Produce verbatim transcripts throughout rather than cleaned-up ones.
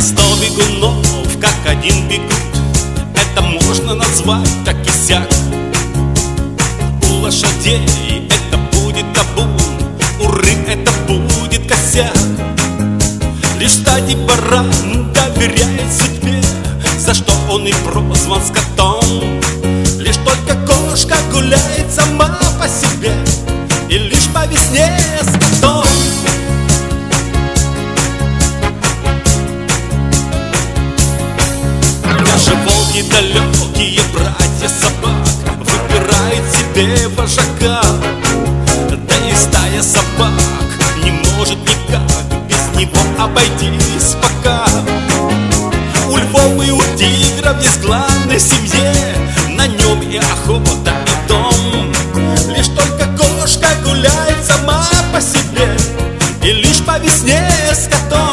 сто бегунов, как один бегут. Это можно назвать так и сяк. У лошадей это будет табун, у рыб это будет косяк. Лишь стадий баран доверяет судьбе, за что он и прозван скотом. Лишь только кошка гуляет сама по себе, и лишь по весне с котом. Даже волки далекие, братья собак, выбирают себе вожака. Да и стая собак не может никак без него обойтись пока. У львов и у тигров есть главной семье, на нем и охота, и дом. Лишь только кошка гуляет сама по себе, и лишь по весне с котом.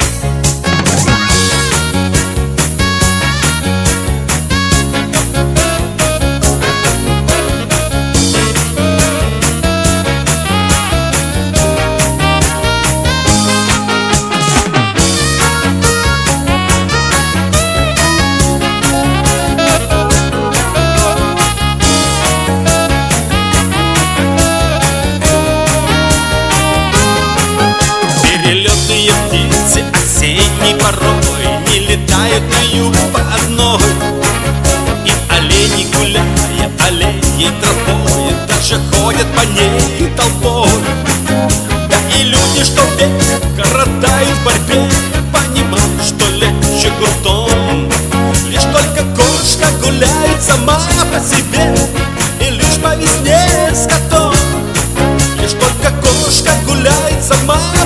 Перелетные птицы осенней порой не летают на юг по одной. И олени, гуляя аллеей тропой, даже ходят по ней толпой. Да и люди, что век коротают в борьбе, понимают, что легче крутом. Лишь только кошка гуляет сама по себе, и лишь по весне с котом. Лишь только кошка гуляет сама